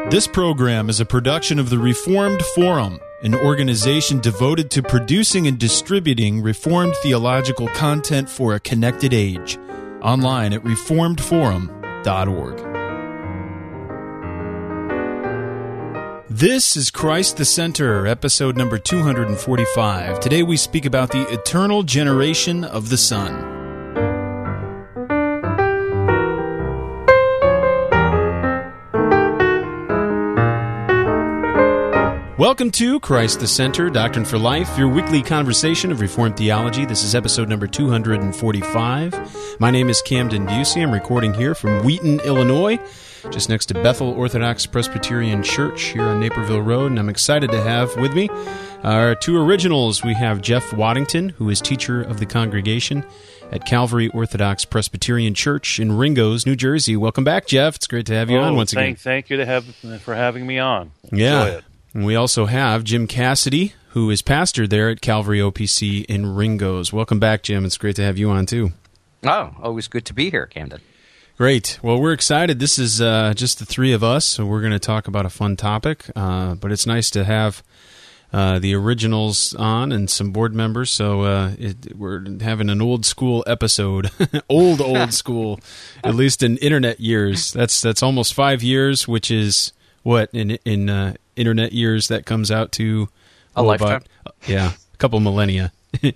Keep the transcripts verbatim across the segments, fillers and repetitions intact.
This program is a production of the Reformed Forum, an organization devoted to producing and distributing Reformed theological content for a connected age. Online at reformed forum dot org. This is Christ the Center, episode number two forty-five. Today we speak about the eternal generation of the Son. Welcome to Christ the Center, Doctrine for Life, your weekly conversation of Reformed theology. This is episode number two forty-five. My name is Camden Busey. I'm recording here from Wheaton, Illinois, just next to Bethel Orthodox Presbyterian Church here on Naperville Road, and I'm excited to have with me our two originals. We have Jeff Waddington, who is teacher of the congregation at Calvary Orthodox Presbyterian Church in Ringgoes, New Jersey. Welcome back, Jeff. It's great to have you oh, on once thank, again. Thank you to have, for having me on. Enjoy yeah. it. And we also have Jim Cassidy, who is pastor there at Calvary O P C in Ringgoes. Welcome back, Jim. It's great to have you on, too. Oh, always good to be here, Camden. Great. Well, we're excited. This is uh, just the three of us, so we're going to talk about a fun topic. Uh, but it's nice to have uh, the originals on and some board members. So uh, it, we're having an old school episode, old old school, at least in internet years. That's that's almost five years, which is what in in uh, internet years that comes out to a lifetime. About, yeah, a couple millennia.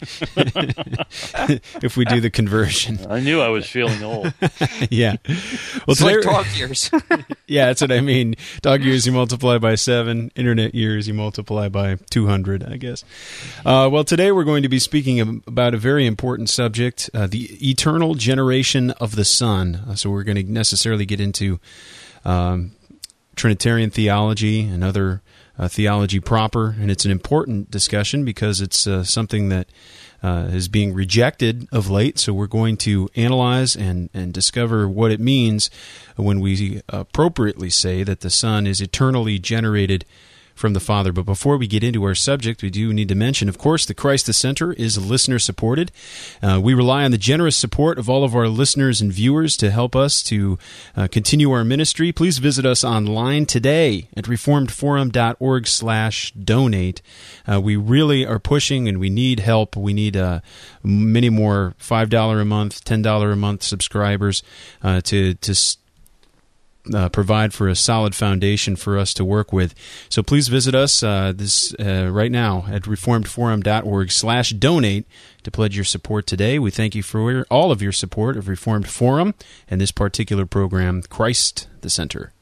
If we do the conversion. I knew I was feeling old. Yeah. Well, it's today, like dog years. Yeah, that's what I mean. Dog years you multiply by seven. Internet years you multiply by two hundred, I guess. Uh, well, today we're going to be speaking about a very important subject, uh, the eternal generation of the Son. Uh, so we're going to necessarily get into um, Trinitarian theology and other Uh, theology proper, and it's an important discussion because it's uh, something that uh, is being rejected of late, so we're going to analyze and, and discover what it means when we appropriately say that the Son is eternally generated from the Father. But before we get into our subject, we do need to mention, of course, the Christ the Center is listener-supported. Uh, we rely on the generous support of all of our listeners and viewers to help us to uh, continue our ministry. Please visit us online today at reformed forum dot org slash donate. Uh, we really are pushing, and we need help. We need uh, many more five dollars a month, ten dollars a month subscribers uh, to to Uh, provide for a solid foundation for us to work with. So please visit us uh, this uh, right now at reformed forum dot org slash donate to pledge your support today. We thank you for all of your support of Reformed Forum and this particular program, Christ the Center.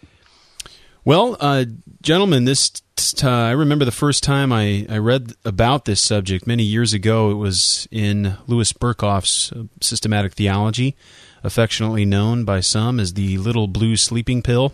Well, uh, gentlemen, this uh, I remember the first time I, I read about this subject many years ago. It was in Louis Berkhof's uh, Systematic Theology, affectionately known by some as the Little Blue Sleeping Pill.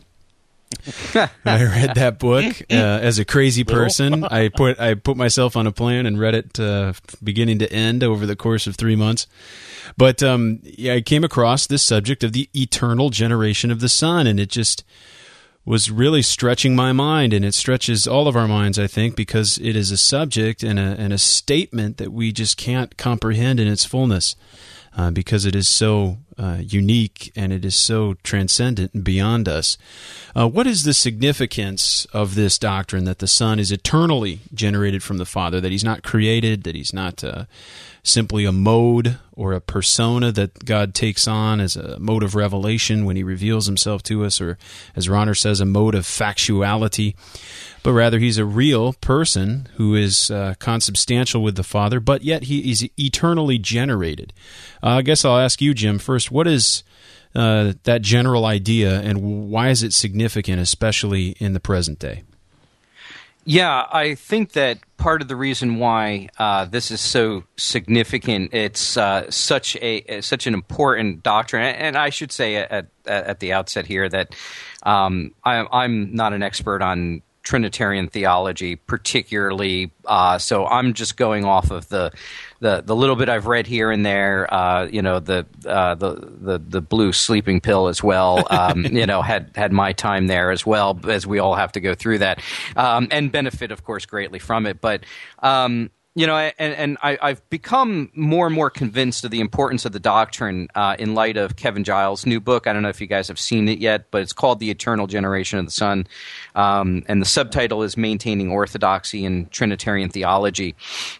I read that book uh, as a crazy person. I put I put myself on a plan and read it uh, beginning to end over the course of three months. But um, yeah, I came across this subject of the eternal generation of the Son, and it just was really stretching my mind, and it stretches all of our minds, I think, because it is a subject and a, and a statement that we just can't comprehend in its fullness. Uh, because it is so uh, unique and it is so transcendent and beyond us. Uh, what is the significance of this doctrine that the Son is eternally generated from the Father, that He's not created, that He's not uh, simply a mode or a persona that God takes on as a mode of revelation when He reveals Himself to us, or, as Ronner says, a mode of factuality, but rather He's a real person who is uh, consubstantial with the Father, but yet He is eternally generated. Uh, I guess I'll ask you, Jim, first, what is uh, that general idea, and why is it significant, especially in the present day? Yeah, I think that part of the reason why uh, this is so significant, it's uh, such a such an important doctrine, and I should say at at the outset here that um, I, I'm not an expert on Trinitarian theology, particularly. Uh, so I'm just going off of the, the the little bit I've read here and there. Uh, you know, the uh, the the the blue sleeping pill as well. Um, you know, had had my time there as well, as we all have to go through that, um, and benefit, of course, greatly from it. But um, You know, and, and I, I've become more and more convinced of the importance of the doctrine uh, in light of Kevin Giles' new book. I don't know if you guys have seen it yet, but it's called The Eternal Generation of the Son. Um, and the subtitle is Maintaining Orthodoxy in Trinitarian Theology.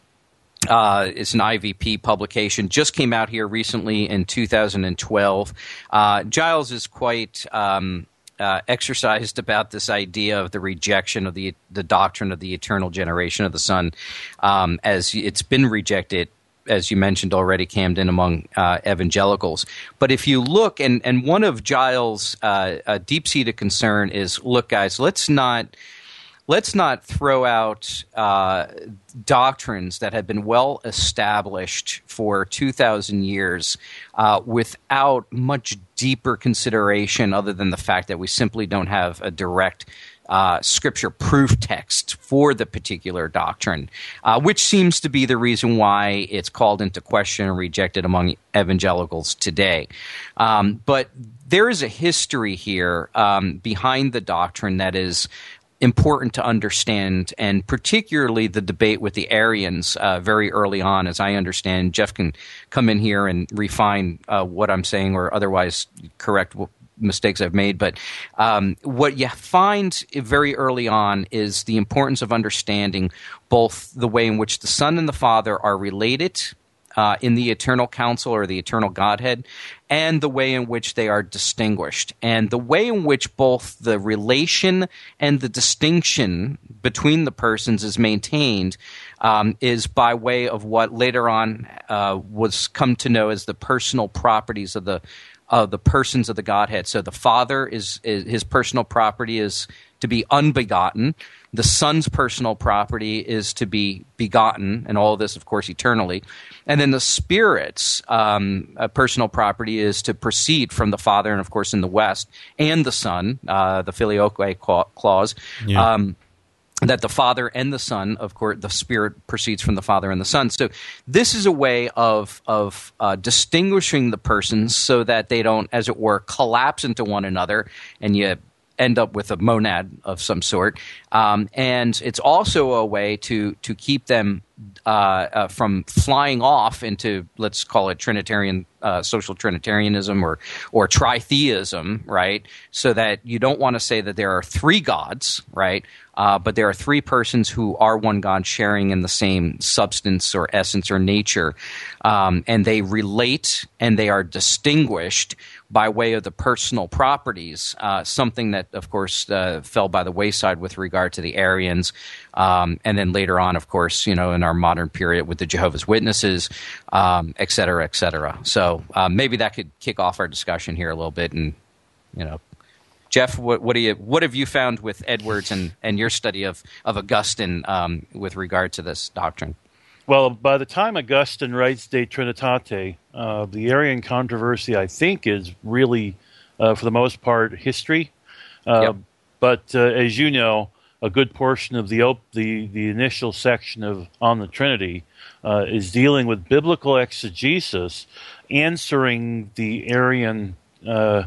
Uh, it's an I V P publication, just came out here recently in two thousand twelve. Uh, Giles is quite um, uh, exercised about this idea of the rejection of the the doctrine of the eternal generation of the Son, um, as it's been rejected, as you mentioned already, Camden, among uh, evangelicals. But if you look, and, and one of Giles' uh, uh, deep-seated concern is, look, guys, let's not... Let's not throw out uh, doctrines that have been well established for two thousand years uh, without much deeper consideration other than the fact that we simply don't have a direct uh, scripture proof text for the particular doctrine, uh, which seems to be the reason why it's called into question and rejected among evangelicals today. Um, but there is a history here um, behind the doctrine that is important to understand, and particularly the debate with the Arians uh, very early on, as I understand. Jeff can come in here and refine uh, what I'm saying or otherwise correct mistakes I've made. But um, what you find very early on is the importance of understanding both the way in which the Son and the Father are related Uh, in the eternal counsel or the eternal Godhead, and the way in which they are distinguished. And the way in which both the relation and the distinction between the persons is maintained um, is by way of what later on uh, was come to know as the personal properties of the of the persons of the Godhead. So the Father is, is his personal property is to be unbegotten. The Son's personal property is to be begotten, and all of this, of course, eternally. And then the Spirit's um, uh, personal property is to proceed from the Father, and of course in the West, and the Son, uh, the filioque clause, yeah. um, that the Father and the Son, of course, the Spirit proceeds from the Father and the Son. So this is a way of of uh, distinguishing the persons so that they don't, as it were, collapse into one another, and you end up with a monad of some sort. Um, and it's also a way to to keep them uh, uh, from flying off into, let's call it Trinitarian, uh, social Trinitarianism or or tritheism, right? So that you don't want to say that there are three gods, right? Uh, but there are three persons who are one God, sharing in the same substance or essence or nature. Um, and they relate and they are distinguished by way of the personal properties, uh, something that, of course, uh, fell by the wayside with regard to the Arians. Um, and then later on, of course, you know, in our modern period with the Jehovah's Witnesses, um, et cetera, et cetera. So uh, maybe that could kick off our discussion here a little bit. And, you know, Jeff, what, what do you what have you found with Edwards and, and your study of, of Augustine um, with regard to this doctrine? Well, by the time Augustine writes De Trinitate, uh, the Arian controversy, I think, is really, uh, for the most part, history. Uh, yep. But uh, as you know, a good portion of the op- the, the initial section of On the Trinity uh, is dealing with biblical exegesis, answering the Arian uh,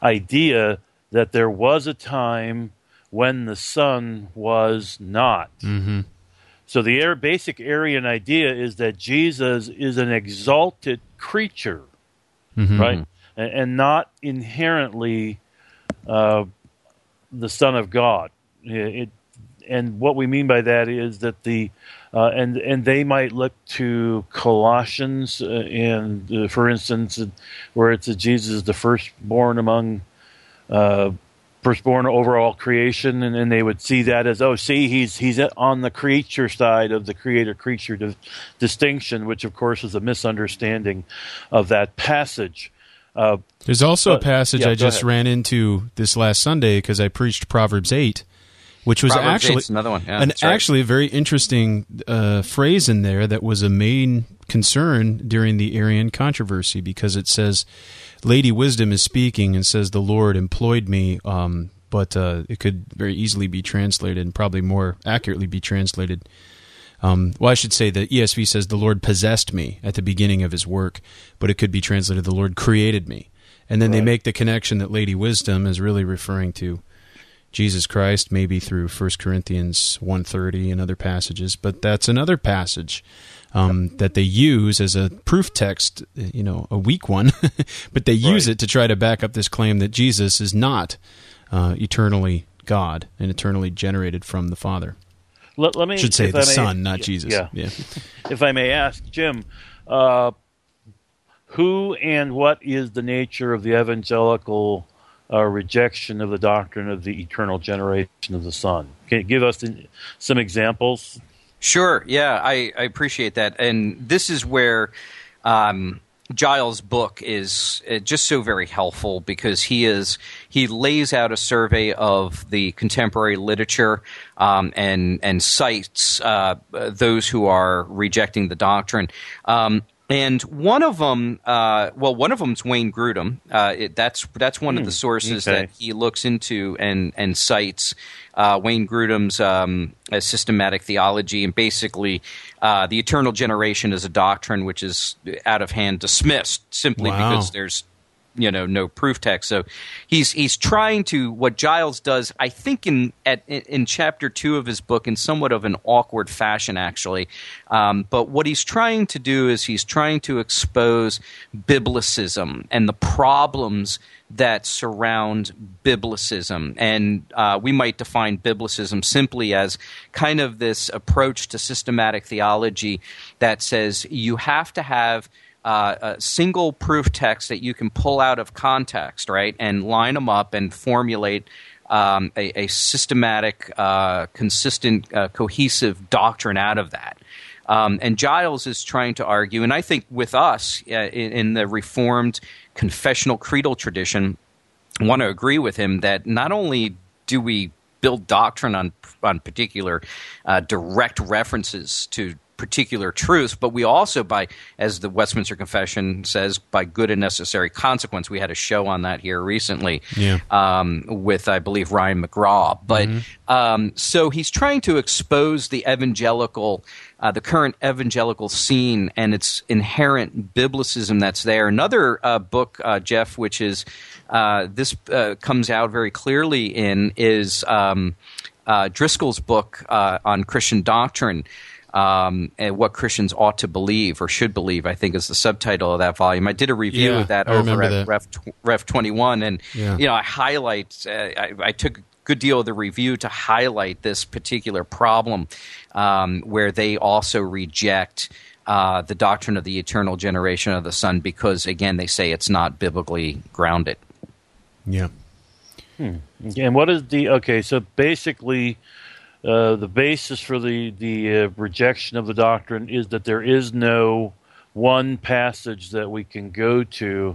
idea that there was a time when the Son was not. Mm-hmm. So the basic Arian idea is that Jesus is an exalted creature, mm-hmm. right, and, and not inherently uh, the Son of God. It, and what we mean by that is that the uh, and and they might look to Colossians, uh, and uh, for instance, where it's that Jesus is the firstborn among. Uh, firstborn over all creation, and, and they would see that as, oh, see, he's he's on the creature side of the creator-creature di- distinction, which, of course, is a misunderstanding of that passage. Uh, There's also uh, a passage yeah, I just ahead. ran into this last Sunday because I preached Proverbs eight, which was Proverbs actually another one. Yeah, an that's right. actually a very interesting uh, phrase in there that was a main concern during the Arian controversy, because it says, Lady Wisdom is speaking and says, the Lord employed me, um, but uh, it could very easily be translated, and probably more accurately be translated. Um, well, I should say the E S V says, the Lord possessed me at the beginning of his work, but it could be translated, the Lord created me. And then right. they make the connection that Lady Wisdom is really referring to, Jesus Christ, maybe through First Corinthians one thirty and other passages, but that's another passage um, that they use as a proof text, you know, a weak one, but they use right. it to try to back up this claim that Jesus is not uh, eternally God and eternally generated from the Father. Let, let me I should say the may, Son, not Jesus. Yeah. yeah. If I may ask, Jim, uh, who and what is the nature of the evangelical uh, rejection of the doctrine of the eternal generation of the Son? Can you give us some examples? Sure. Yeah, I, I appreciate that. And this is where um, Giles' book is uh, just so very helpful, because he is he lays out a survey of the contemporary literature um, and and cites uh, those who are rejecting the doctrine. Um, and one of them, uh, well, one of them is Wayne Grudem. Uh, it, that's that's one hmm, of the sources okay. that he looks into and and cites. Uh, Wayne Grudem's um, systematic theology, and basically uh, the eternal generation is a doctrine which is out of hand dismissed simply wow. because there's you know no proof text. So he's he's trying to, what Giles does, I think in at in chapter two of his book, in somewhat of an awkward fashion actually. Um, but what he's trying to do is he's trying to expose biblicism and the problems that surround biblicism. And uh, we might define biblicism simply as kind of this approach to systematic theology that says you have to have uh, a single proof text that you can pull out of context, right, and line them up and formulate um, a, a systematic, uh, consistent, uh, cohesive doctrine out of that. Um, and Giles is trying to argue, and I think with us uh, in, in the Reformed confessional creedal tradition, I want to agree with him that not only do we build doctrine on on particular uh, direct references to particular truths, but we also, by, as the Westminster Confession says, by good and necessary consequence. We had a show on that here recently yeah. um, with, I believe, Ryan McGraw. But mm-hmm. um, so he's trying to expose the evangelical, uh, the current evangelical scene and its inherent biblicism that's there. Another uh, book, uh, Jeff, which is uh, this uh, comes out very clearly in, is um, uh, Driscoll's book uh, on Christian doctrine. Um, and what Christians ought to believe or should believe, I think, is the subtitle of that volume. I did a review yeah, of that I over at that. Ref, Ref twenty-one, and yeah. you know, I highlight. Uh, I, I took a good deal of the review to highlight this particular problem, um, where they also reject uh, the doctrine of the eternal generation of the Son because, again, they say it's not biblically grounded. Yeah. Hmm. And what is the okay? So basically. Uh, the basis for the the uh, rejection of the doctrine is that there is no one passage that we can go to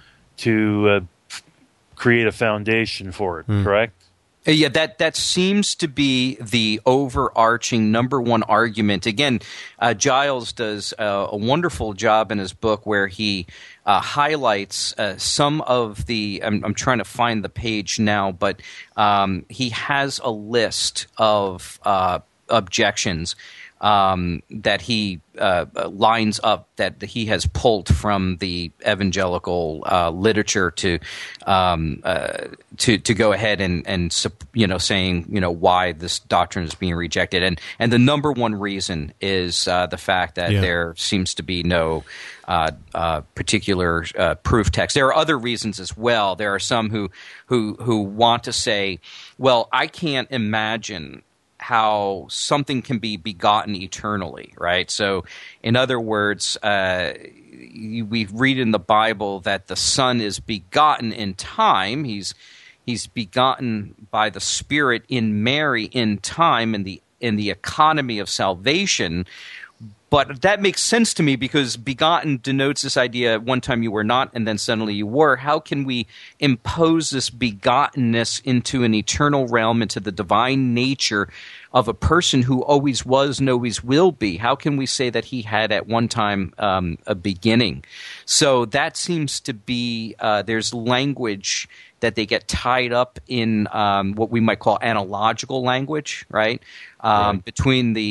to uh, f- create a foundation for it. Mm. Correct? Yeah, that, that seems to be the overarching number one argument. Again, uh, Giles does uh, a wonderful job in his book where he uh, highlights uh, some of the I'm, – I'm trying to find the page now, but um, he has a list of uh, objections um, that he uh, lines up that he has pulled from the evangelical uh, literature to um, uh, to to go ahead and and you know saying you know why this doctrine is being rejected, and and the number one reason is uh, the fact that yeah. there seems to be no uh, uh, particular uh, proof text. There are other reasons as well. There are some who who who want to say, well, I can't imagine how something can be begotten eternally, right? So, in other words, uh, we read in the Bible that the Son is begotten in time. He's he's begotten by the Spirit in Mary in time, in the in the economy of salvation. But that makes sense to me because begotten denotes this idea at one time you were not and then suddenly you were. How can we impose this begottenness into an eternal realm, into the divine nature of a person who always was and always will be? How can we say that he had at one time um, a beginning? So that seems to be uh, – there's language that they get tied up in um, what we might call analogical language, right, um, right. between the –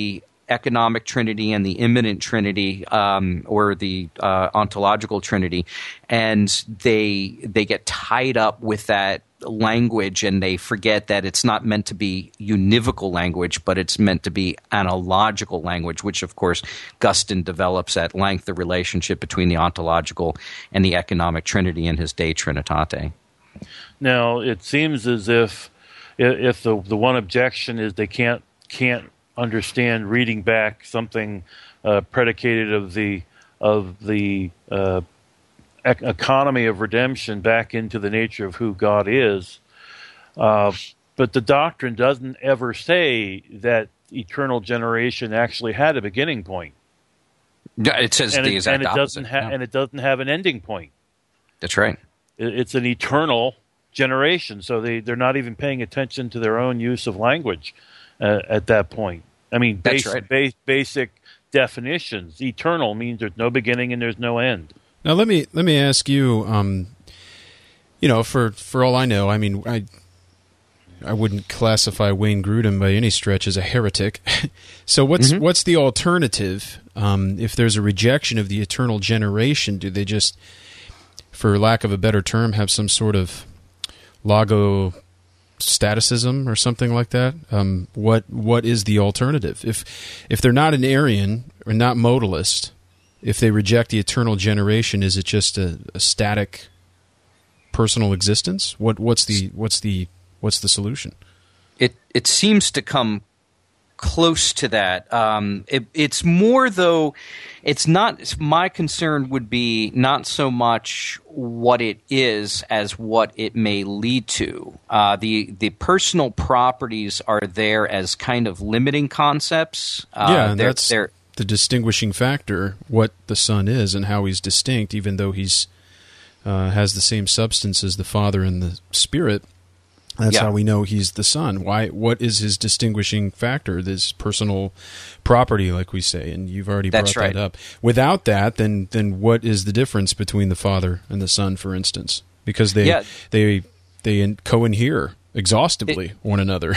economic trinity and the immanent trinity, um, or the uh, ontological trinity, and they they get tied up with that language, and they forget that it's not meant to be univocal language, but it's meant to be analogical language, which of course Gustin develops at length the relationship between the ontological and the economic trinity in his De Trinitate. Now, it seems as if if the the one objection is they can't can't understand reading back something uh, predicated of the of the uh, ec- economy of redemption back into the nature of who God is, uh, but the doctrine doesn't ever say that eternal generation actually had a beginning point. Yeah, it says and the it, exact and it opposite. doesn't ha- yeah. and it doesn't have an ending point. That's right. It, it's an eternal generation, so they they're not even paying attention to their own use of language uh, at that point. I mean, That's base, right. base, basic definitions. Eternal means there's no beginning and there's no end. Now let me let me ask you. Um, you know, for for all I know, I mean, I I wouldn't classify Wayne Grudem by any stretch as a heretic. So what's Mm-hmm. what's the alternative? Um, if there's a rejection of the eternal generation, do they just, for lack of a better term, have some sort of logo staticism or something like that? Um, what what is the alternative? If if they're not an Arian or not modalist, if they reject the eternal generation, is it just a, a static personal existence? What what's the what's the what's the solution? It it seems to come close to that. Um, it, it's more, though, it's not, my concern would be not so much what it is as what it may lead to. Uh, the the personal properties are there as kind of limiting concepts. Uh, yeah, and they're, that's they're, the distinguishing factor, what the Son is and how he's distinct, even though he's uh, has the same substance as the Father and the Spirit. That's Yeah. how we know he's the Son. Why? What is his distinguishing factor? This personal property, like we say, and you've already That's brought right. that up. Without that, then then what is the difference between the Father and the Son, for instance? Because they Yeah. they they co-inhere exhaustively one another.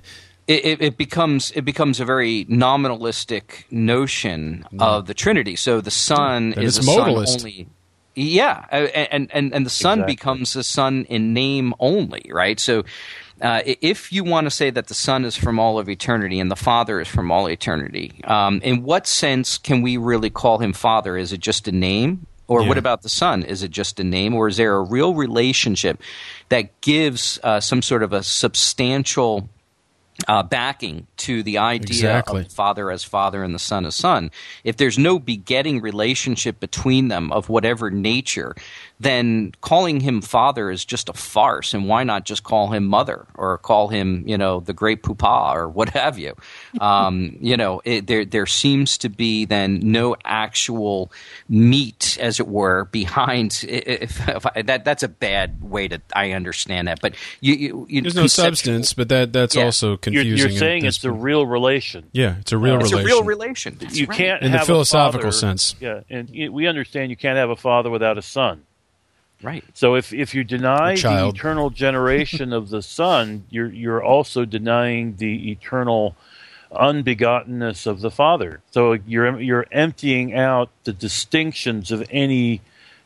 It, it, it becomes it becomes a very nominalistic notion of the Trinity. So the Son Then is it's a Son modalist. only. Yeah, and and and the Son Exactly. becomes a Son in name only, right? So, uh, if you want to say that the Son is from all of eternity and the Father is from all eternity, um, in what sense can we really call him Father? Is it just a name? Or Yeah. what about the Son? Is it just a name? Or is there a real relationship that gives uh, some sort of a substantial uh, backing to the idea Exactly. of the Father as Father and the Son as Son? If there's no begetting relationship between them of whatever nature, then calling him Father is just a farce. And why not just call him Mother or call him, you know, the Great Poopah or what have you? Um, you know, it, there there seems to be then no actual meat, as it were, behind. If, if I, that that's a bad way to I understand that, but you, you, you There's no conceptual- substance, but that that's Yeah. also You're, confusing. you're at saying this it's a point. real relation. Yeah, it's a real It's relation. a real relation. That's You right. can't In the have philosophical a father, sense. Yeah, and y- we understand you can't have a father without a son. Right. So if, if you deny A the child. eternal generation of the Son, you're you're also denying the eternal unbegottenness of the Father. So you're you're emptying out the distinctions of any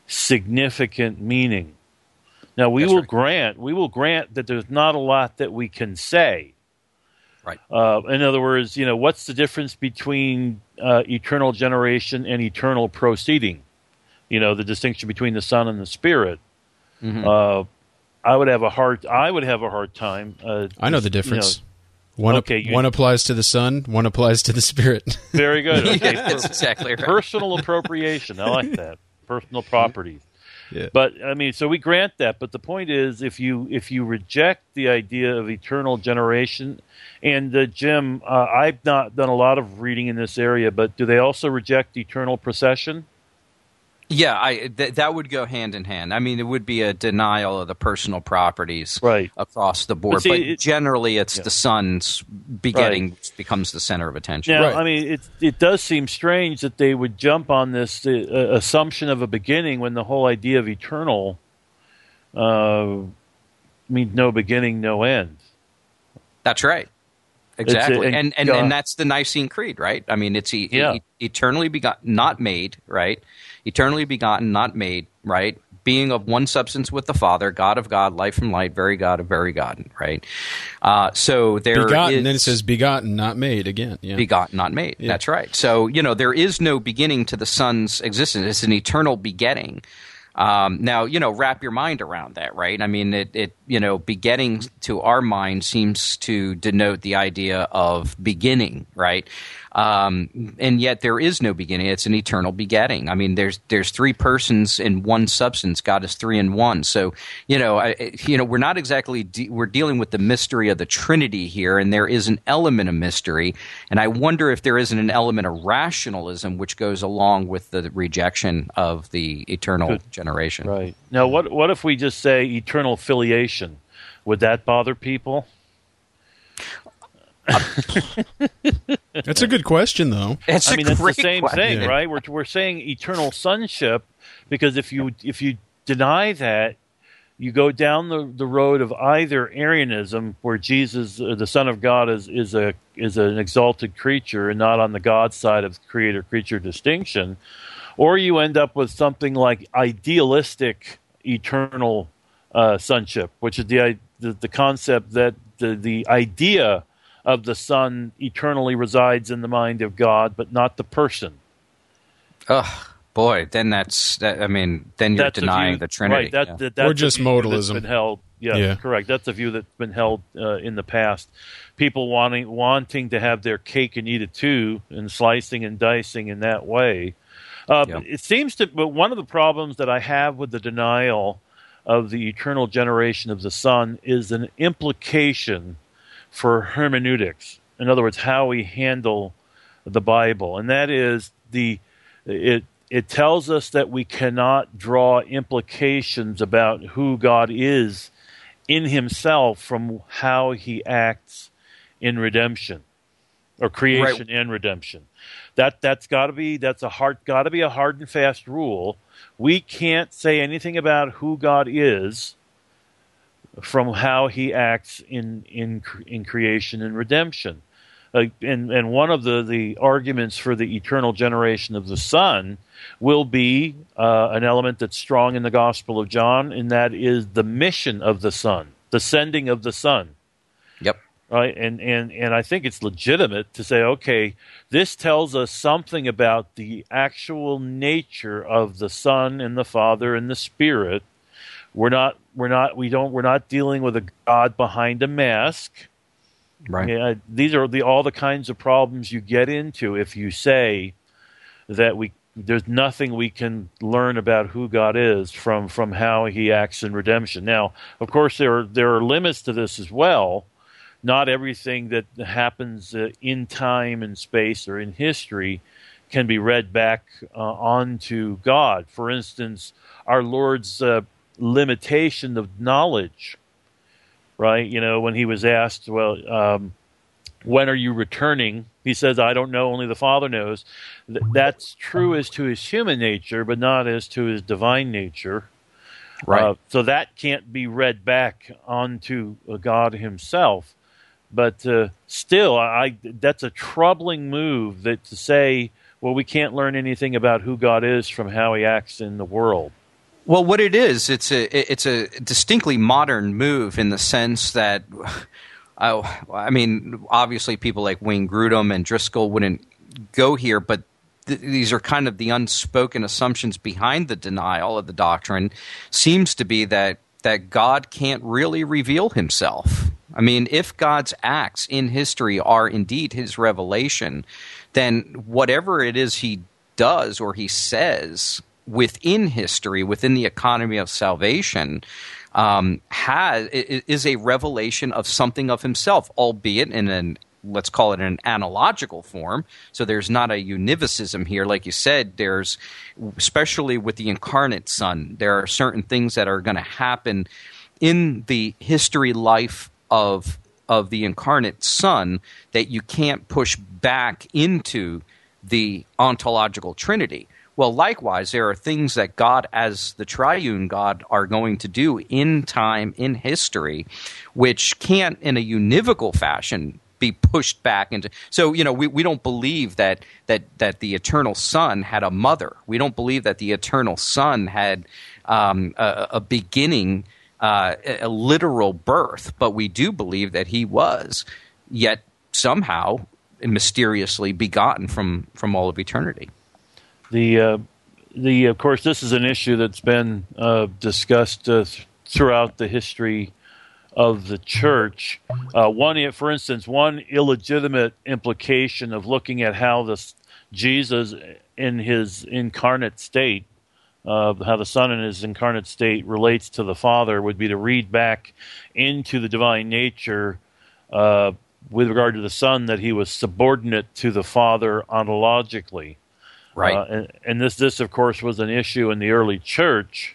significant meaning. Now we That's will right. grant we will grant that there's not a lot that we can say. Right. Uh, in other words, you know, what's the difference between uh, eternal generation and eternal proceeding? You know, the distinction between the Son and the Spirit. Mhm. Uh, I would have a hard. I would have a hard time. Uh, I know the you difference. One ap- Okay, you- one applies to the Son, one applies to the Spirit. very good. Okay, Yeah, that's exactly right. personal appropriation. I like that. Personal properties. Yeah. But I mean, so we grant that. But the point is, if you if you reject the idea of eternal generation, and uh, Jim, uh, I've not done a lot of reading in this area, but do they also reject eternal procession? Yeah, I th- that would go hand in hand. I mean, it would be a denial of the personal properties Right. across the board. But see, But it- generally, it's Yeah. the Son's begetting which becomes the center of attention. Now, Right. I mean, it it does seem strange that they would jump on this uh, assumption of a beginning when the whole idea of eternal uh, means no beginning, no end. That's right. exactly. It's, and and, and that's the Nicene Creed, right? I mean, it's e- yeah. e- eternally begotten, not made, right? Eternally begotten, not made, right? Being of one substance with the Father, God of God, light from light, very God of very God, right? Uh, so there begotten, is, then it says begotten, not made again. Yeah. Begotten, not made. Yeah. That's right. So, you know, there is no beginning to the Son's existence. It's an eternal begetting. Um, now, you know, wrap your mind around that, right? I mean, it, it, you know, begetting to our mind seems to denote the idea of beginning, right? Um, and yet there is no beginning. It's an eternal begetting. I mean, there's there's three persons in one substance. God is three in one. So, you know, I, you know, we're not exactly de- we're dealing with the mystery of the Trinity here, and there is an element of mystery. And I wonder if there isn't an element of rationalism which goes along with the rejection of the eternal Good. generation. Right. Now, what what if we just say eternal filiation? Would that bother people? That's a good question, though. It's I a mean, it's the great same question. thing, Yeah. right? We're we're saying eternal sonship because if you if you deny that, you go down the, the road of either Arianism, where Jesus, uh, the Son of God, is is a is an exalted creature and not on the God side of creator-creature distinction, or you end up with something like idealistic eternal uh, sonship, which is the, the the concept that the the idea of the Son eternally resides in the mind of God, but not the person. Ugh, boy, then that's, that, I mean, then you're That's a denying view- the Trinity. Right, that, yeah. that, that's Or just a view that's modalism. been held. Yeah, Yeah. correct. That's a view that's been held uh, in the past. People wanting wanting to have their cake and eat it too, and slicing and dicing in that way. Uh, Yeah. It seems to, but one of the problems that I have with the denial of the eternal generation of the Son is an implication for hermeneutics. In other words, how we handle the Bible, and that is the it. It tells us that we cannot draw implications about who God is in himself from how he acts in redemption or creation Right. and redemption. That that's got to be that's a hard got to be a hard and fast rule. We can't say anything about who God is from how he acts in in in creation and redemption. Uh, and and one of the, the arguments for the eternal generation of the Son will be uh, an element that's strong in the Gospel of John, and that is the mission of the Son, the sending of the Son. Yep. Right, and, and and I think it's legitimate to say, okay, this tells us something about the actual nature of the Son and the Father and the Spirit. We're not we're not we don't we're not dealing with a God behind a mask. Right. Yeah, these are the all the kinds of problems you get into if you say that we there's nothing we can learn about who God is from from how he acts in redemption. Now, of course, there are there are limits to this as well. Not everything that happens uh, in time and space or in history can be read back uh, onto God. For instance, our Lord's uh, limitation of knowledge. Right, you know, when he was asked, well, um, when are you returning? He says, I don't know, only the Father knows. Th- that's true as to his human nature, but not as to his divine nature. Right. Uh, so that can't be read back onto uh, God himself. But uh, still, I, that's a troubling move that to say, well, we can't learn anything about who God is from how he acts in the world. Well, what it is, it's a it's a distinctly modern move in the sense that, I, I mean, obviously people like Wayne Grudem and Driscoll wouldn't go here, but th- these are kind of the unspoken assumptions behind the denial of the doctrine. Seems to be that that God can't really reveal himself. I mean, if God's acts in history are indeed his revelation, then whatever it is he does or he says within history, within the economy of salvation, um, has is a revelation of something of himself, albeit in an, let's call it an analogical form. So there's not a univocism here. Like you said, there's, especially with the incarnate Son, there are certain things that are going to happen in the history life of of the incarnate Son that you can't push back into the ontological Trinity. Well, likewise, there are things that God, as the triune God, are going to do in time, in history, which can't, in a univocal fashion, be pushed back into. So you know, we, we don't believe that that that the eternal Son had a mother. We don't believe that the eternal Son had um, a, a beginning, uh, a literal birth. But we do believe that he was yet somehow mysteriously begotten from from all of eternity. The uh, the of course, this is an issue that's been uh, discussed uh, th- throughout the history of the church. Uh, one, for instance, one illegitimate implication of looking at how this Jesus in his incarnate state, uh, how the Son in his incarnate state relates to the Father, would be to read back into the divine nature uh, with regard to the Son that he was subordinate to the Father ontologically. Right. Uh, and, and this, this, of course, was an issue in the early church.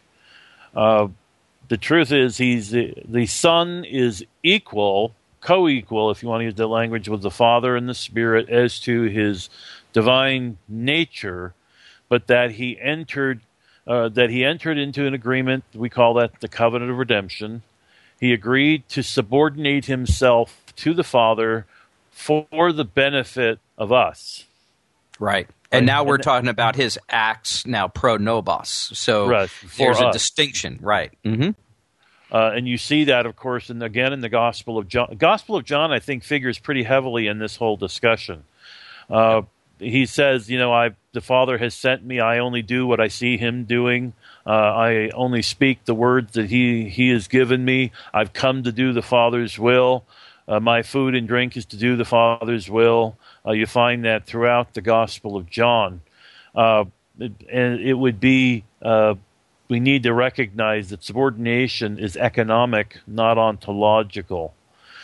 Uh, the truth is, he's the, the Son is equal, co-equal, if you want to use that language, with the Father and the Spirit as to his divine nature, but that he entered, uh, that he entered into an agreement. We call that the covenant of redemption. He agreed to subordinate himself to the Father for the benefit of us. Right. And now we're talking about his acts now pro nobis. So right, there's a us. distinction. Right. Mm-hmm. Uh, and you see that, of course, in, again in the Gospel of John. Gospel of John, I think, figures pretty heavily in this whole discussion. Uh, he says, you know, I the Father has sent me. I only do what I see him doing. Uh, I only speak the words that he, he has given me. I've come to do the Father's will. Uh, my food and drink is to do the Father's will. Uh, you find that throughout the Gospel of John. Uh, it, and it would be, uh, we need to recognize that subordination is economic, not ontological.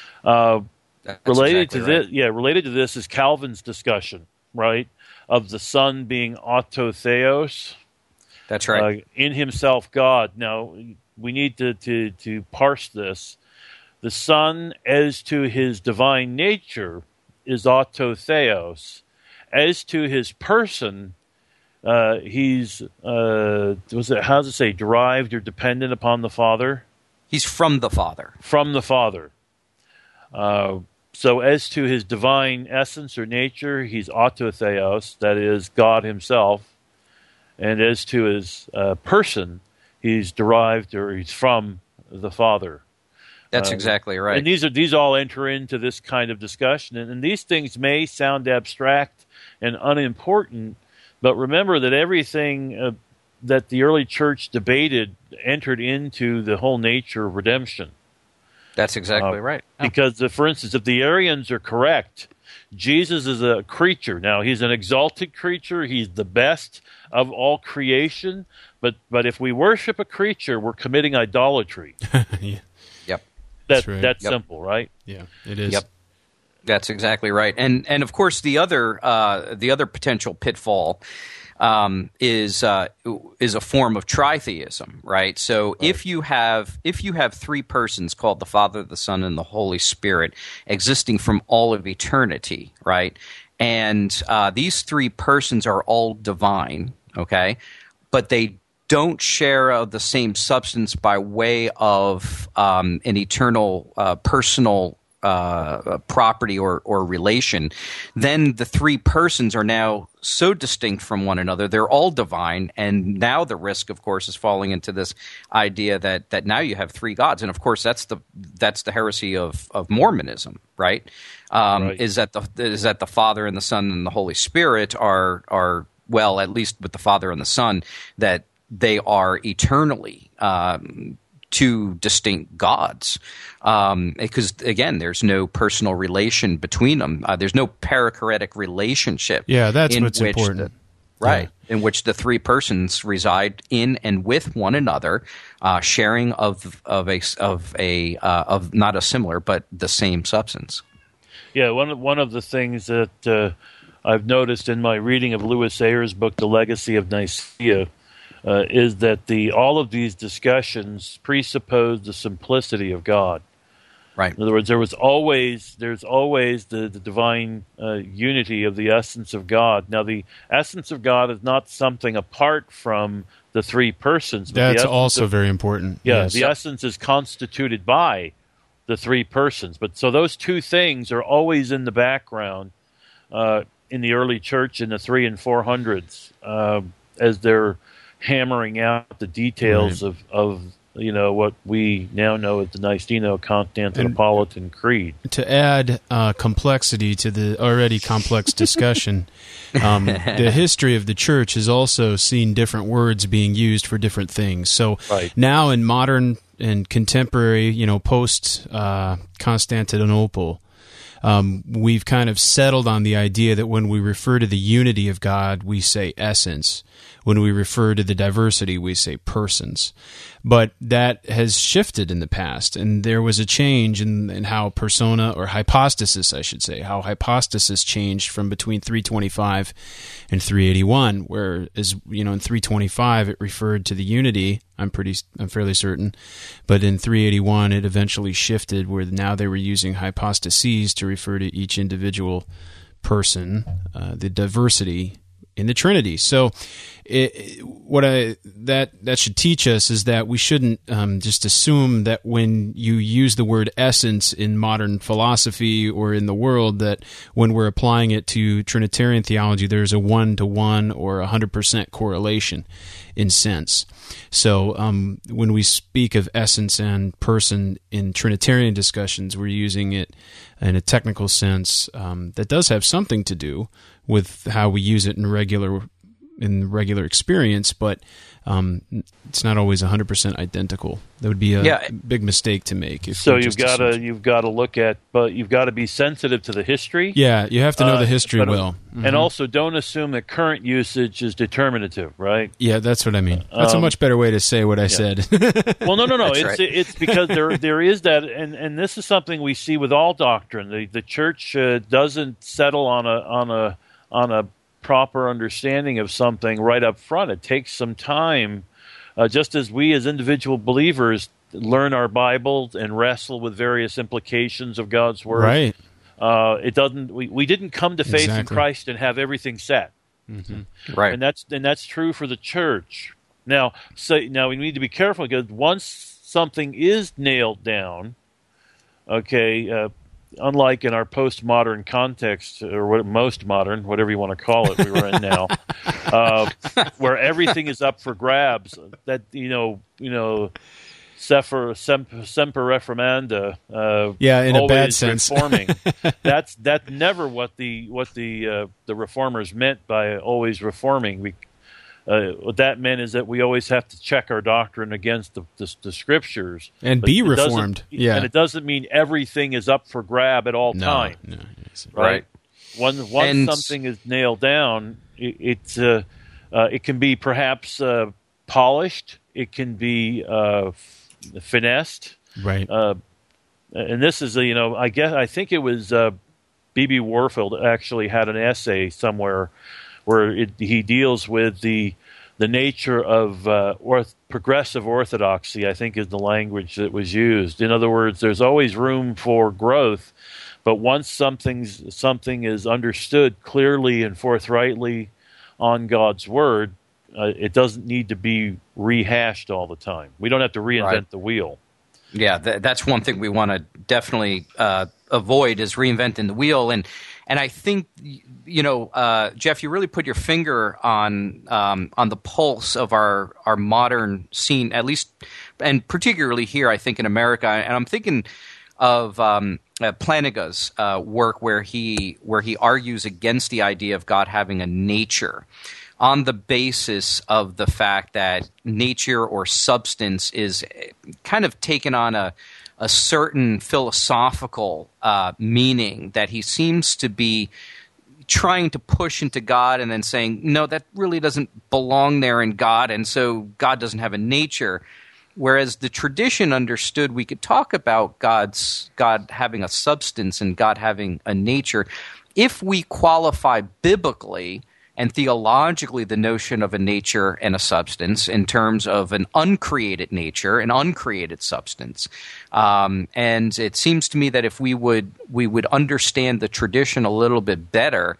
Uh, related exactly to right. this, yeah, related to this is Calvin's discussion, right, of the Son being autotheos. That's right. Uh, in himself God. Now, we need to, to, to parse this. The Son, as to his divine nature, is autotheos. As to his person, uh, he's, uh, was it, how does it say, derived or dependent upon the Father? He's from the Father. From the Father. Uh, so as to his divine essence or nature, he's autotheos, that is, God himself. And as to his uh, person, he's derived or he's from the Father. That's Uh, exactly right. And these are these all enter into this kind of discussion. And, and these things may sound abstract and unimportant, but remember that everything uh, that the early church debated entered into the whole nature of redemption. That's exactly Uh, right. Oh. Because, uh, for instance, if the Arians are correct, Jesus is a creature. Now, he's an exalted creature. He's the best of all creation. But but if we worship a creature, we're committing idolatry. Yeah. Yep. That, That's right. That's Yep. simple, right? Yeah, it is. Yep. That's exactly right. And and of course the other uh, the other potential pitfall um, is uh, is a form of tritheism, right? So right. if you have if you have three persons called the Father, the Son, and the Holy Spirit existing from all of eternity, right? And uh, these three persons are all divine, okay? But they don't share uh, the same substance by way of um, an eternal uh, personal uh, property or, or relation, then the three persons are now so distinct from one another. They're all divine, and now the risk, of course, is falling into this idea that that now you have three gods, and of course that's the that's the heresy of, of Mormonism, right? Um, right? Is that the is that the Father and the Son and the Holy Spirit are are well, at least with the Father and the Son, that they are eternally um, two distinct gods. Um, because, again, there's no personal relation between them. Uh, there's no perichoretic relationship. Yeah, that's in what's which important. The, right. Yeah. In which the three persons reside in and with one another, uh, sharing of of a, of, a uh, of not a similar, but the same substance. Yeah, one of, one of the things that uh, I've noticed in my reading of Louis Ayer's book, The Legacy of Nicaea, Uh, is that the all of these discussions presuppose the simplicity of God. Right. In other words, there was always there's always the, the divine uh, unity of the essence of God. Now, the essence of God is not something apart from the three persons. But That's the also of, very important. Yeah, yes. the essence is constituted by the three persons. But so those two things are always in the background uh, in the early church in the three and four hundreds uh, as they're hammering out the details right. of, of you know what we now know as the Niceno-Constantinopolitan Creed. To add uh, complexity to the already complex discussion, um, the history of the church has also seen different words being used for different things. So right. now in modern and contemporary, you know, post uh, Constantinople, um, we've kind of settled on the idea that when we refer to the unity of God, we say essence. When we refer to the diversity, we say persons. But that has shifted in the past, and there was a change in, in how persona, or hypostasis, I should say, how hypostasis changed from between three twenty-five and three eighty-one, where, as you know, in three twenty-five it referred to the unity. I'm pretty, I'm fairly certain, but in three eighty-one it eventually shifted, where now they were using hypostases to refer to each individual person, uh, the diversity in the Trinity. So, it, what I that that should teach us is that we shouldn't um, just assume that when you use the word essence in modern philosophy or in the world, that when we're applying it to Trinitarian theology, there's a one to one or a hundred percent correlation in sense. So, um, when we speak of essence and person in Trinitarian discussions, we're using it in a technical sense um, that does have something to do with how we use it in regular in regular experience, but um, it's not always one hundred percent identical. That would be a yeah. big mistake to make. If so you've got to you've got to look at, but you've got to be sensitive to the history. Yeah, you have to know uh, the history well, mm-hmm. and also don't assume that current usage is determinative, right? Yeah, that's what I mean. That's um, a much better way to say what I yeah. said. Well, no, no, no. That's it's right. it's because there there is that, and, and this is something we see with all doctrine. The the church uh, doesn't settle on a on a on a proper understanding of something right up front. It takes some time, uh, just as we as individual believers learn our Bible and wrestle with various implications of God's Word. Right. Uh, it doesn't. We, we didn't come to faith exactly. in Christ and have everything set. Mm-hmm. Right. And that's and that's true for the church. Now, so now we need to be careful, because once something is nailed down, okay. Uh, Unlike in our postmodern context, or what, most modern, whatever you want to call it, we were in now, uh, where everything is up for grabs. That you know, you know, semper semper reformanda. Uh, yeah, in a bad always sense. Reforming. That's that's never what the what the uh, the reformers meant by always reforming. We, Uh, what that meant is that we always have to check our doctrine against the, the, the scriptures and be reformed. Yeah, and it doesn't mean everything is up for grab at all no, times. No, right. right. Once, once and, something is nailed down, it it, uh, uh, it can be perhaps uh, polished. It can be uh, finessed. Right. Uh, and this is a, you know I guess I think it was uh, B B Warfield actually had an essay somewhere where it, he deals with the the nature of uh, orth, progressive orthodoxy, I think is the language that was used. In other words, there's always room for growth, but once something's, something is understood clearly and forthrightly on God's Word, uh, it doesn't need to be rehashed all the time. We don't have to reinvent right. the wheel. Yeah, th- that's one thing we want to definitely uh, avoid, is reinventing the wheel. And and I think, you know, uh, Jeff, you really put your finger on um, on the pulse of our, our modern scene, at least, and particularly here, I think, in America. And I'm thinking of um, uh, Plantinga's uh, work where he where he argues against the idea of God having a nature, on the basis of the fact that nature or substance is kind of taken on a a certain philosophical uh, meaning that he seems to be trying to push into God, and then saying, no, that really doesn't belong there in God, and so God doesn't have a nature. Whereas the tradition understood we could talk about God's God having a substance and God having a nature if we qualify biblically and theologically the notion of a nature and a substance in terms of an uncreated nature, an uncreated substance. Um, and it seems to me that if we would we would understand the tradition a little bit better,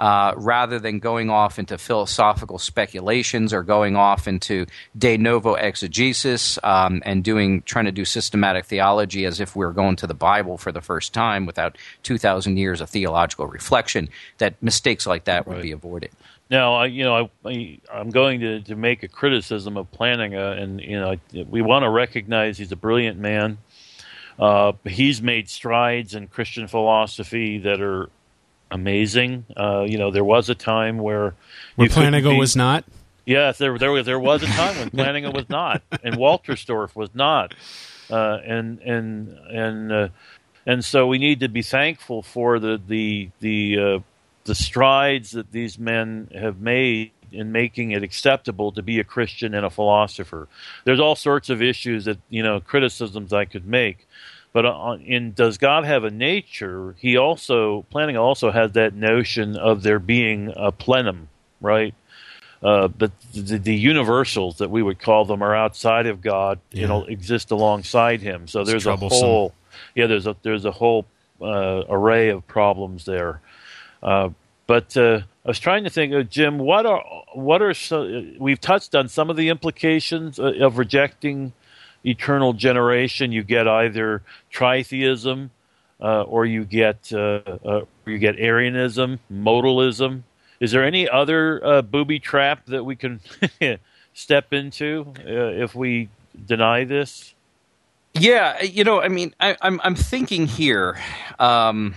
uh, rather than going off into philosophical speculations or going off into de novo exegesis um, and doing trying to do systematic theology as if we were going to the Bible for the first time without two thousand years of theological reflection, that mistakes like that would Right. be avoided. Now, I, you know, I, I, I'm going to, to make a criticism of Plantinga, and you know, we want to recognize he's a brilliant man. Uh, he's made strides in Christian philosophy that are amazing. Uh, you know, there was a time where Where you couldn't Plantinga be- was not. Yes, there there was there was a time when Plantinga was not, and Walterstorff was not, uh, and and and uh, and so we need to be thankful for the the the uh, the strides that these men have made in making it acceptable to be a Christian and a philosopher. There's all sorts of issues that, you know, criticisms I could make, but in Does God Have a Nature? He also Plantinga also has that notion of there being a plenum, right? Uh, but the, the universals that we would call them are outside of God, Yeah. you know, exist alongside Him. So It's there's a troublesome. whole, yeah, there's a there's a whole uh, array of problems there. Uh, but uh, I was trying to think, uh, Jim, what are what are so, we've touched on some of the implications uh, of rejecting eternal generation. You get either tritheism, uh, or you get uh, uh, you get Arianism, modalism. Is there any other uh, booby trap that we can step into uh, if we deny this? Yeah, you know, I mean, I, I'm I'm thinking here. Um,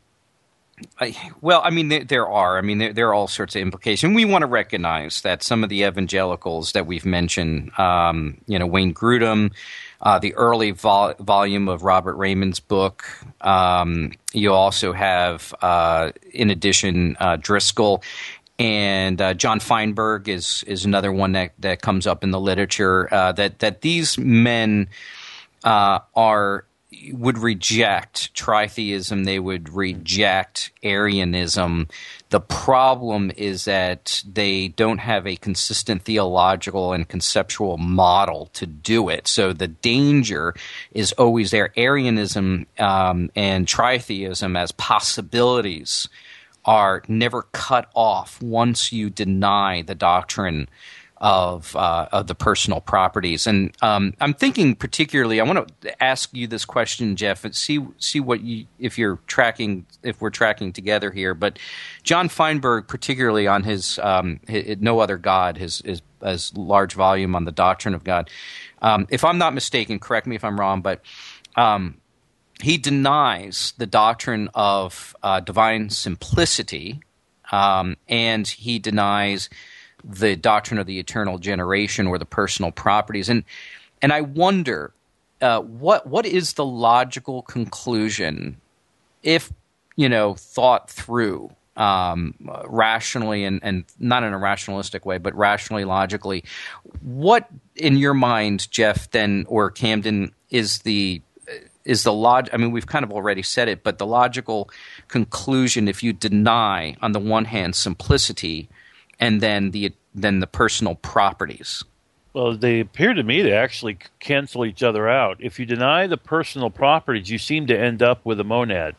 I, well, I mean, there, there are. I mean, there, there are all sorts of implications. We want to recognize that some of the evangelicals that we've mentioned, um, you know, Wayne Grudem, uh, the early vol- volume of Robert Raymond's book. Um, you also have, uh, in addition, uh, Driscoll. And uh, John Feinberg is is another one that, that comes up in the literature, uh, that, that these men uh, are would reject tritheism. They would reject Arianism. The problem is that they don't have a consistent theological and conceptual model to do it. So the danger is always there. Arianism um, and tritheism as possibilities are never cut off once you deny the doctrine of uh, of the personal properties. And um, I'm thinking particularly, I want to ask you this question, Jeff, and see see what you if you're tracking if we're tracking together here. But John Feinberg, particularly on his, um, his No Other God, his, his his large volume on the doctrine of God. Um, if I'm not mistaken, correct me if I'm wrong, but um, he denies the doctrine of uh, divine simplicity, um, and he denies the doctrine of the eternal generation or the personal properties. And and I wonder, uh, what what is the logical conclusion, if, you know, thought through um, rationally and, and not in a rationalistic way, but rationally, logically, what in your mind, Jeff, then, or Camden, is the is the log? I mean, we've kind of already said it, but the logical conclusion, if you deny, on the one hand, simplicity, and then the then the personal properties. Well, they appear to me to actually cancel each other out. If you deny the personal properties, you seem to end up with a monad,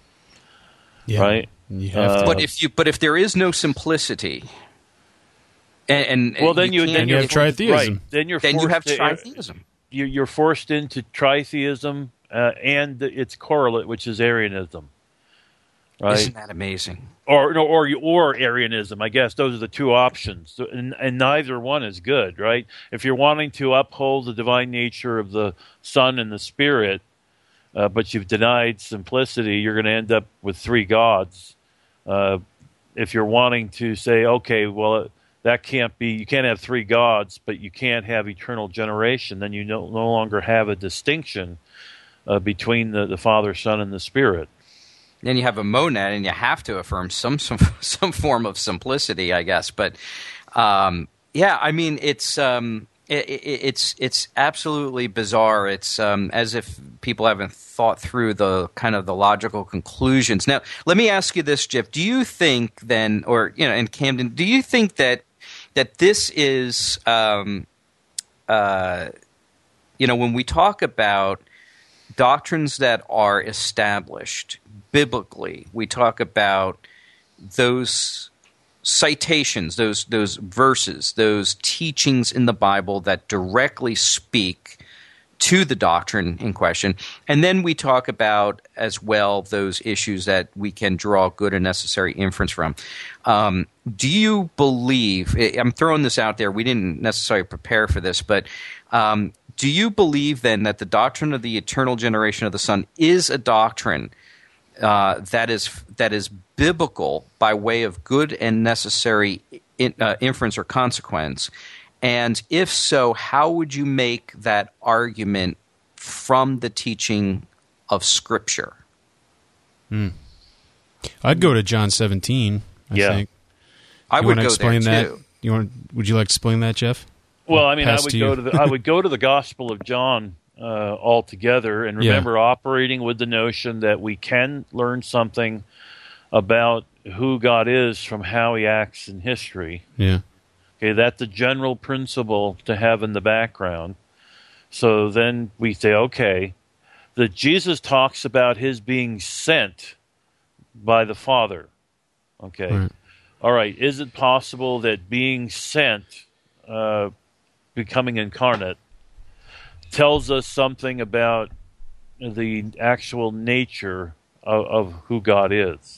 Yeah. right? You have Uh, to. But if you but if there is no simplicity, and, and Well, then you can't- then you have you're tritheism. Right. Then you're then you forced have to- tritheism. you- You're forced into tritheism uh, and its correlate, which is Arianism, right? Isn't that amazing? or no, or or Arianism. I guess those are the two options, So- and, and neither one is good, right? If you're wanting to uphold the divine nature of the Son and the Spirit, uh, but you've denied simplicity, you're going to end up with three gods. Uh, if you're wanting to say, okay, well, that can't be, you can't have three gods, but you can't have eternal generation, then you no, no longer have a distinction uh, between the, the Father, Son, and the Spirit. Then you have a monad, and you have to affirm some some, some form of simplicity, I guess. But um, yeah, I mean, it's um, it, it, it's it's absolutely bizarre. It's um, as if people haven't thought through the kind of the logical conclusions. Now, let me ask you this, Jeff: do you think then, or you know, and Camden, do you think that that this is, um, uh, you know, when we talk about doctrines that are established biblically, we talk about, those citations, those those verses, those teachings in the Bible that directly speak to the doctrine in question. And then we talk about as well those issues that we can draw good and necessary inference from. Um, do you believe, I'm throwing this out there, we didn't necessarily prepare for this, but um, do you believe then that the doctrine of the eternal generation of the Son is a doctrine uh, that is that is biblical by way of good and necessary in, uh, inference or consequence? And if so, how would you make that argument from the teaching of Scripture? Hmm. I'd go to John seventeen. I yeah, think. I you would want to go explain there that? too. You want? Would you like to explain that, Jeff? Well, I mean, I Pass would to go you. to the I would go to the Gospel of John uh, altogether, and remember operating with the notion that we can learn something about who God is from how He acts in history. Yeah. Okay, that's the general principle to have in the background. So then we say, okay, that Jesus talks about His being sent by the Father. Okay. Right. All right. Is it possible that being sent, uh, becoming incarnate, tells us something about the actual nature of, of who God is?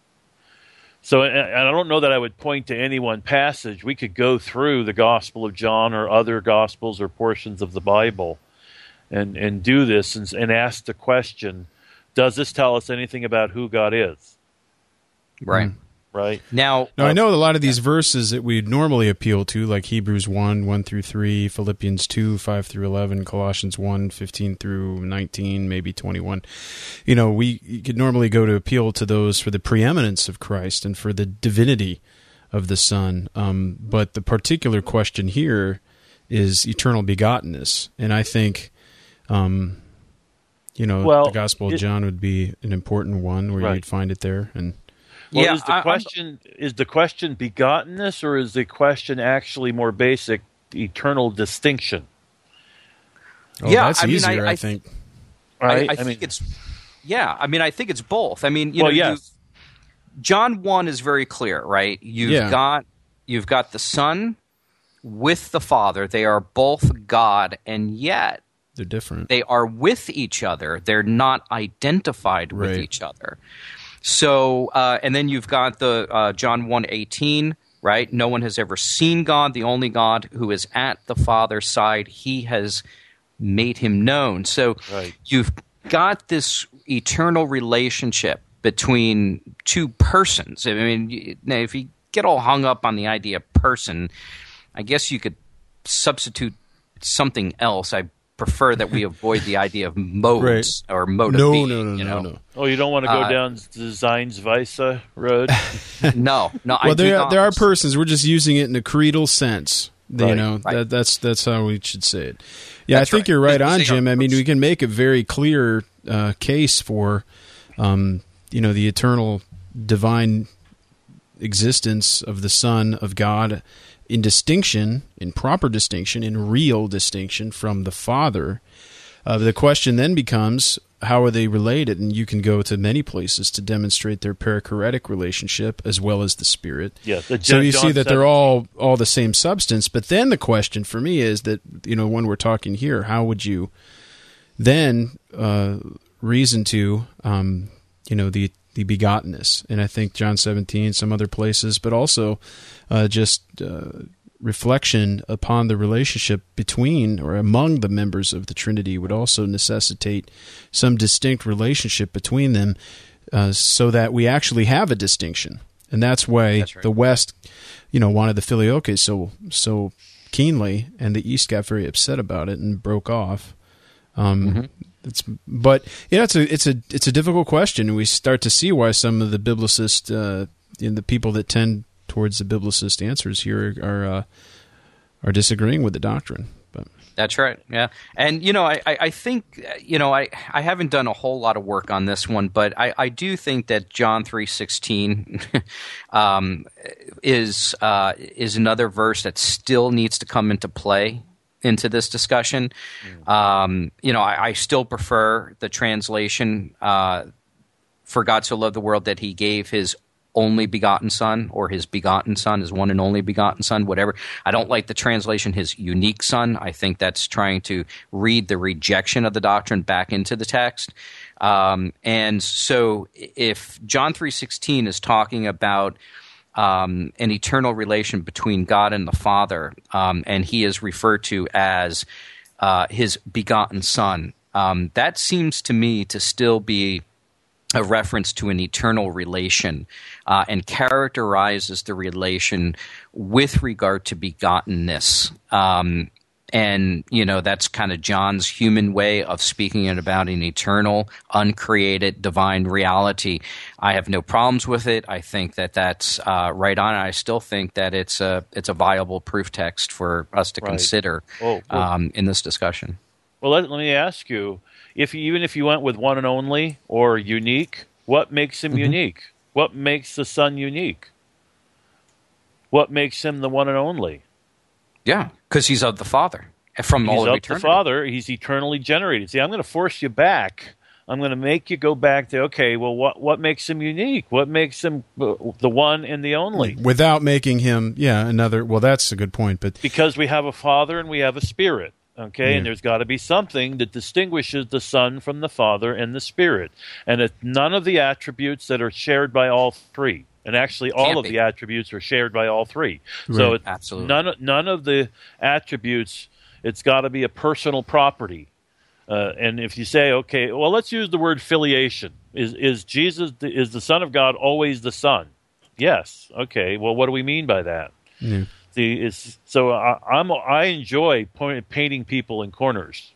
So, and I don't know that I would point to any one passage. We could go through the Gospel of John or other Gospels or portions of the Bible and, and do this and, and ask the question, does this tell us anything about who God is? Right. Right. Now, Now, uh, I know a lot of these verses that we normally appeal to, like Hebrews one, one through three, Philippians two, five through eleven, Colossians one, fifteen through nineteen, maybe twenty-one. You know, we you could normally go to appeal to those for the preeminence of Christ and for the divinity of the Son. Um, but the particular question here is eternal begottenness. And I think, um, you know, Well, the Gospel of it- John would be an important one where Right. you'd find it there. And Well, yeah, is the I- I'm- question is the question begottenness, or is the question actually more basic, eternal distinction? oh, Yeah, that's I mean, easier, I- I, I- think. Right. I, I, think it's, yeah. I mean, I think it's both. I mean, you well, know, yes. you, John one is very clear, right? You've Yeah. got you've got the Son with the Father. They are both God, and yet They're different. they are with each other. They're not identified with Right. each other. So, uh, and then you've got the uh, John one eighteen, right? No one has ever seen God, the only God who is at the Father's side. He has made him known. So Right. you've got this eternal relationship between two persons. I mean, you- now, if you get all hung up on the idea of person, I guess you could substitute something else. I prefer that we avoid the idea of modes or mode of No, being. no, no, you no, know? no. Oh, you don't want to go Uh, down the Zines Weisse road? No, no. I Well, do there not. there are persons. We're just using it in a creedal sense. You Right, know, right. that, that's that's how we should say it. Yeah, That's I think right. you're right Because on, they are Jim. I mean, persons. we can make a very clear uh, case for, um, you know, the eternal divine existence of the Son of God in distinction, in proper distinction, in real distinction from the Father. Uh, the question then becomes, how are they related? And you can go to many places to demonstrate their perichoretic relationship as well as the Spirit. Yeah. The So John- you see John that they're seven- all all the same substance. But then the question for me is that, you know, when we're talking here, how would you then uh, reason to, um, you know, the the begottenness? And I think John seventeen, some other places, but also uh, just uh, reflection upon the relationship between or among the members of the Trinity would also necessitate some distinct relationship between them, uh, so that we actually have a distinction. And that's why That's right. the West, you know, wanted the Filioque so so keenly, and the East got very upset about it and broke off. Um, Mm-hmm. It's, but yeah, it's a it's a it's a difficult question, and we start to see why some of the biblicist, uh, you know, the people that tend towards the biblicist answers here are uh, are disagreeing with the doctrine. But That's right. Yeah, and you know, I, I, I think you know, I, I haven't done a whole lot of work on this one, but I, I do think that John three sixteen um, is uh, is another verse that still needs to come into play into this discussion. Mm. Um, you know, I, I still prefer the translation uh, "For God so loved the world that He gave His only begotten Son, or his begotten Son, his one and only begotten Son, whatever. I don't like the translation, his unique Son. I think that's trying to read the rejection of the doctrine back into the text. Um, and so if John three sixteen is talking about um, an eternal relation between God and the Father, um, and he is referred to as uh, his begotten Son, um, that seems to me to still be a reference to an eternal relation, uh, and characterizes the relation with regard to begottenness. Um, and, you know, that's kind of John's human way of speaking about an eternal, uncreated, divine reality. I have no problems with it. I think that that's uh, right on. I still think that it's a, it's a viable proof text for us to right. consider oh, well, um, in this discussion. Well, let, let me ask you, if you, even if you went with one and only or unique, what makes him mm-hmm. unique? What makes the Son unique? What makes him the one and only? Yeah, because he's of the Father from he's all of of eternity. the Father. He's eternally generated. See, I'm going to force you back. I'm going to make you go back to, okay, well, what what makes him unique? What makes him the one and the only? Without making him, yeah, another, well, that's a good point. But because we have a Father and we have a Spirit, okay, yeah. and there's got to be something that distinguishes the Son from the Father and the Spirit. And it's none of the attributes that are shared by all three. And actually, all Can't of be. the attributes are shared by all three. Right. So it's Absolutely. none none of the attributes. It's got to be a personal property. Uh, and if you say, okay, well, let's use the word filiation. Is is Jesus the, is the Son of God always the Son? Yes. Okay. Well, what do we mean by that? Yeah. See, it's so I, I'm I enjoy point, painting people in corners.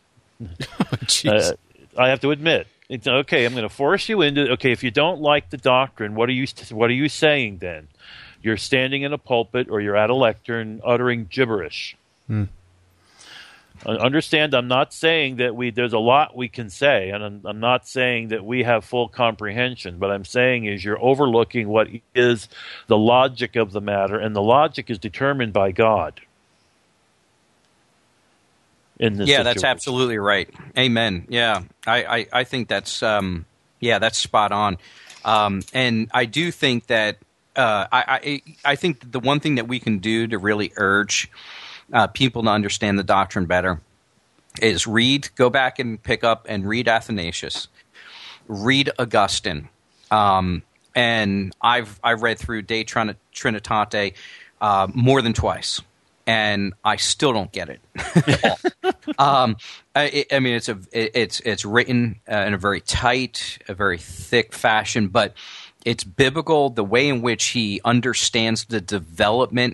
uh, I have to admit. It's, okay, I'm going to force you into. Okay, if you don't like the doctrine, what are you what are you saying then? You're standing in a pulpit or you're at a lectern uttering gibberish. Hmm. Understand, I'm not saying that we. There's a lot we can say, and I'm, I'm not saying that we have full comprehension. But I'm saying is you're overlooking what is the logic of the matter, and the logic is determined by God. In this yeah, situation. That's absolutely right. Amen. Yeah, I, I, I think that's um, yeah, that's spot on. Um, and I do think that uh, I, I I think that the one thing that we can do to really urge uh, people to understand the doctrine better is read, go back and pick up and read Athanasius, read Augustine, um, and I've I've read through De Trinitate uh, more than twice. And I still don't get it at all. um, I, I mean, it's a it's it's written uh, in a very tight, a very thick fashion, but it's biblical. The way in which he understands the development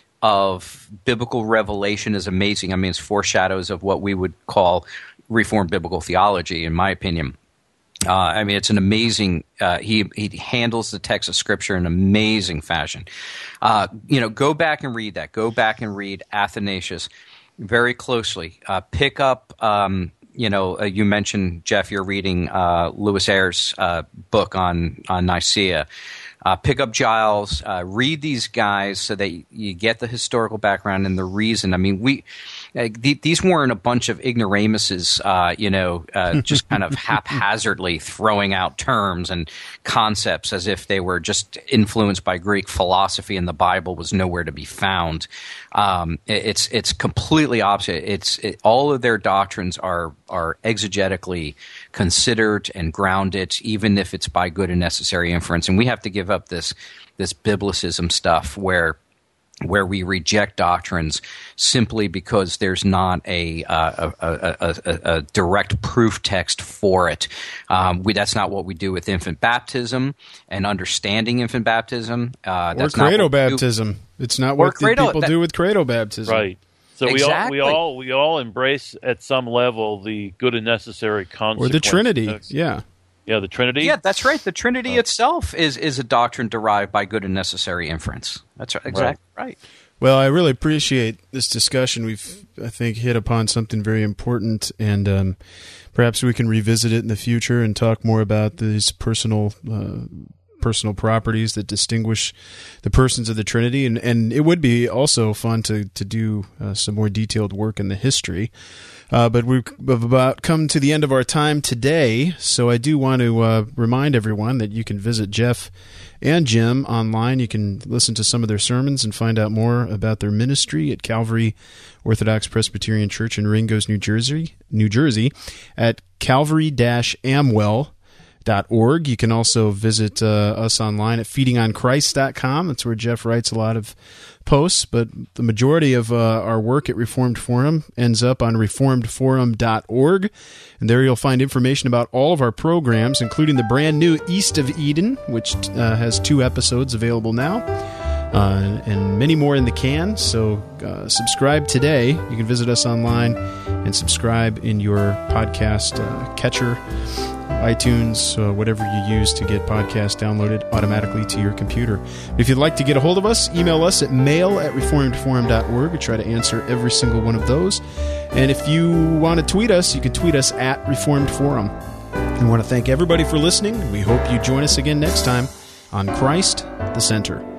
of biblical revelation is amazing. I mean, it's foreshadows of what we would call Reformed biblical theology, in my opinion. Uh, I mean, it's an amazing. Uh, he he handles the text of Scripture in an amazing fashion. Uh, you know, go back and read that. Go back and read Athanasius very closely. Uh, pick up. Um, you know, uh, you mentioned, Jeff, you're reading uh, Louis Ayres' uh, book on on Nicaea. Uh, pick up Giles. Uh, read these guys so that you get the historical background and the reason. I mean, we. Uh, th- these weren't a bunch of ignoramuses, uh, you know, uh, just kind of haphazardly throwing out terms and concepts as if they were just influenced by Greek philosophy and the Bible was nowhere to be found. Um, it, it's it's completely opposite. It's it, all of their doctrines are are exegetically considered and grounded, even if it's by good and necessary inference. And we have to give up this this biblicism stuff where. where we reject doctrines simply because there's not a uh, a, a, a, a direct proof text for it. Um, we, that's not what we do with infant baptism and understanding infant baptism. Uh, or credo baptism. It's not what credo, people that, do with credo baptism. Right. So exactly. we all we all we all embrace at some level the good and necessary consequences. Or the Trinity. Yeah. Yeah, the Trinity? Yeah, that's right. The Trinity oh. itself is, is a doctrine derived by good and necessary inference. That's right. Exactly right. right. Well, I really appreciate this discussion. We've, I think, hit upon something very important, and um, perhaps we can revisit it in the future and talk more about these personal uh, personal properties that distinguish the persons of the Trinity. And, and it would be also fun to, to do uh, some more detailed work in the history. Uh, but we've about come to the end of our time today, so I do want to uh, remind everyone that you can visit Jeff and Jim online. You can listen to some of their sermons and find out more about their ministry at Calvary Orthodox Presbyterian Church in Ringgoes, New Jersey, New Jersey, at calvary dash amwell dot org. You can also visit uh, us online at feeding on christ dot com. That's where Jeff writes a lot of posts, but the majority of uh, our work at Reformed Forum ends up on reformed forum dot org, and there you'll find information about all of our programs, including the brand new East of Eden, which uh, has two episodes available now, uh, and many more in the can. So uh, subscribe today. You can visit us online and subscribe in your podcast uh, catcher, iTunes, uh, whatever you use to get podcasts downloaded automatically to your computer. If you'd like to get a hold of us, email us at mail at reformed forum dot org. We try to answer every single one of those. And if you want to tweet us, you can tweet us at Reformed Forum. I want to thank everybody for listening. We hope you join us again next time on Christ the Center.